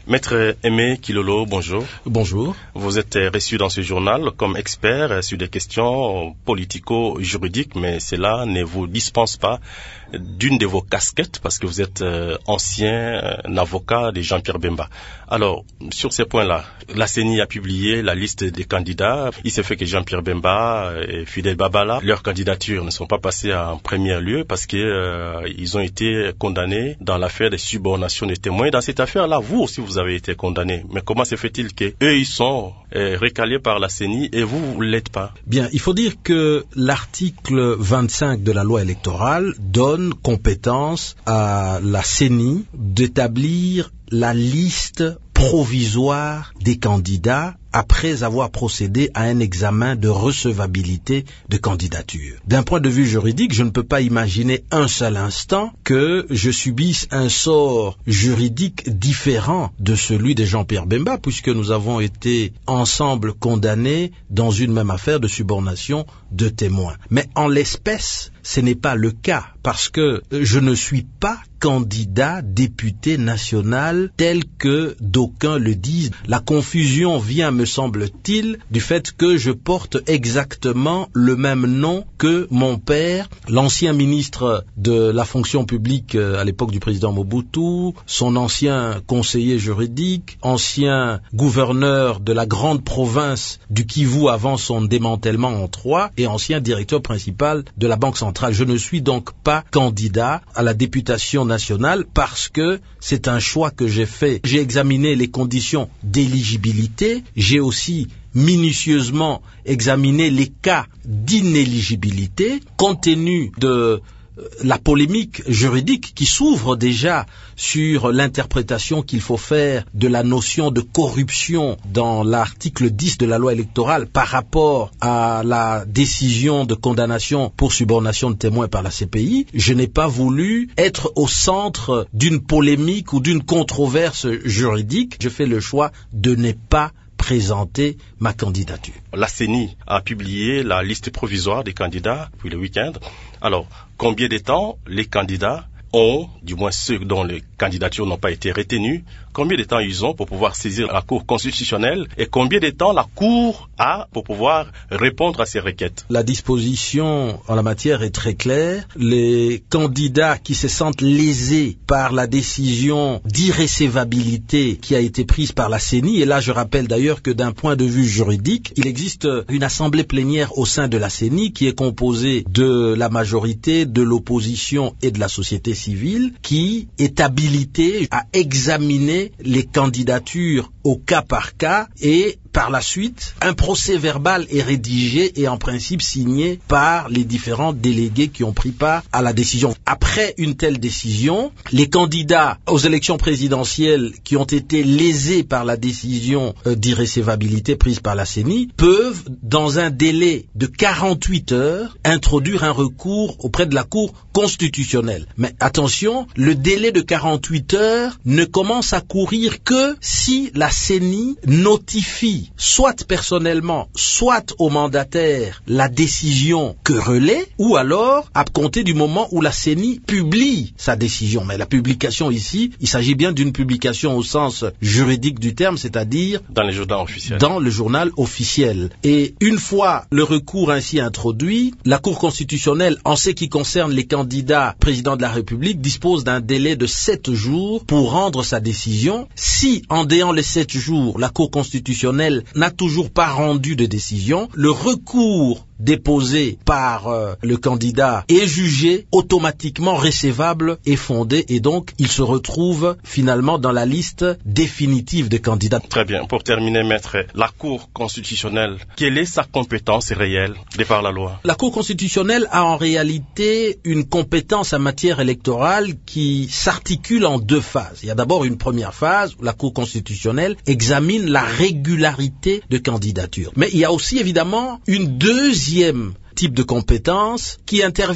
Maître Aimé Kilolo, bonjour. Bonjour. Vous êtes reçu dans ce journal comme expert sur des questions politico-juridiques, mais cela ne vous dispense pas d'une de vos casquettes parce que vous êtes ancien avocat de Jean-Pierre Bemba. Alors, sur ces points-là, la CENI a publié la liste des candidats. Il s'est fait que Jean-Pierre Bemba et Fidel Babala, leurs candidatures ne sont pas passées en premier lieu parce que ils ont été condamnés dans l'affaire des subornations de témoins. Dans cette affaire-là, vous aussi, vous avez été condamné. Mais comment se fait-il que eux, ils sont recalés par la CENI et vous l'êtes pas? Bien, il faut dire que l'article 25 de la loi électorale donne compétence à la CENI d'établir la liste provisoire des candidats après avoir procédé à un examen de recevabilité de candidature. D'un point de vue juridique, je ne peux pas imaginer un seul instant que je subisse un sort juridique différent de celui de Jean-Pierre Bemba, puisque nous avons été ensemble condamnés dans une même affaire de subornation de témoins. Mais en l'espèce, ce n'est pas le cas, parce que je ne suis pas candidat député national tel que d'aucuns le disent. La confusion vient, me semble-t-il, du fait que je porte exactement le même nom que mon père, l'ancien ministre de la fonction publique à l'époque du président Mobutu, son ancien conseiller juridique, ancien gouverneur de la grande province du Kivu avant son démantèlement en 3 et ancien directeur principal de la Banque centrale. Je ne suis donc pas candidat à la députation nationale parce que c'est un choix que j'ai fait. J'ai examiné les conditions d'éligibilité, j'ai aussi minutieusement examiné les cas d'inéligibilité compte tenu de la polémique juridique qui s'ouvre déjà sur l'interprétation qu'il faut faire de la notion de corruption dans l'article 10 de la loi électorale par rapport à la décision de condamnation pour subornation de témoins par la CPI. Je n'ai pas voulu être au centre d'une polémique ou d'une controverse juridique. Je fais le choix de ne pas présenter ma candidature. La CENI a publié la liste provisoire des candidats pour le week-end. Alors, combien de temps les candidats ont, du moins ceux dont les candidatures n'ont pas été retenues, combien de temps ils ont pour pouvoir saisir la Cour constitutionnelle et combien de temps la Cour a pour pouvoir répondre à ces requêtes? La disposition en la matière est très claire. Les candidats qui se sentent lésés par la décision d'irrécevabilité qui a été prise par la CENI, et là je rappelle d'ailleurs que d'un point de vue juridique, il existe une assemblée plénière au sein de la CENI qui est composée de la majorité, de l'opposition et de la société civile, qui est habilitée à examiner les candidatures au cas par cas et par la suite, un procès verbal est rédigé et en principe signé par les différents délégués qui ont pris part à la décision. Après une telle décision, les candidats aux élections présidentielles qui ont été lésés par la décision d'irrécevabilité prise par la CENI peuvent, dans un délai de 48 heures, introduire un recours auprès de la Cour constitutionnelle. Mais attention, le délai de 48 heures ne commence à courir que si la CENI notifie soit personnellement, soit au mandataire la décision querellée, ou alors à compter du moment où la CENI publie sa décision. Mais la publication ici, il s'agit bien d'une publication au sens juridique du terme, c'est-à-dire dans le journal officiel. Dans le journal officiel. Et une fois le recours ainsi introduit, la Cour constitutionnelle, en ce qui concerne les candidats président de la République, dispose d'un délai de 7 jours pour rendre sa décision. Si, en déant les 7 jours, la Cour constitutionnelle n'a toujours pas rendu de décision, le recours déposé par le candidat est jugé automatiquement recevable et fondé, et donc il se retrouve finalement dans la liste définitive des candidats. Très bien. Pour terminer, maître, la Cour constitutionnelle, quelle est sa compétence réelle de par la loi? La Cour constitutionnelle a en réalité une compétence en matière électorale qui s'articule en 2 phases. Il y a d'abord une première phase où la Cour constitutionnelle examine la régularité de candidature. Mais il y a aussi évidemment une deuxième type de compétence qui intervient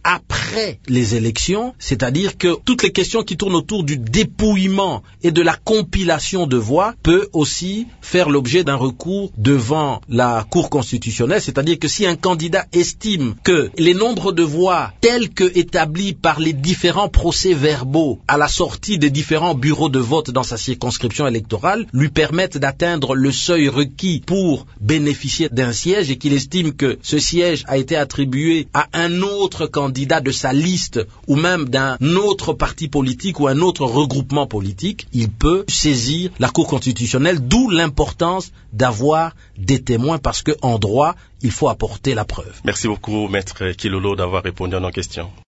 après les élections, c'est-à-dire que toutes les questions qui tournent autour du dépouillement et de la compilation de voix peut aussi faire l'objet d'un recours devant la Cour constitutionnelle, c'est-à-dire que si un candidat estime que les nombres de voix tels que établis par les différents procès-verbaux à la sortie des différents bureaux de vote dans sa circonscription électorale lui permettent d'atteindre le seuil requis pour bénéficier d'un siège et qu'il estime que ce siège a été attribué à un autre candidat de sa liste ou même d'un autre parti politique ou un autre regroupement politique, il peut saisir la Cour constitutionnelle, d'où l'importance d'avoir des témoins parce qu'en droit, il faut apporter la preuve. Merci beaucoup, Maître Kilolo, d'avoir répondu à nos questions.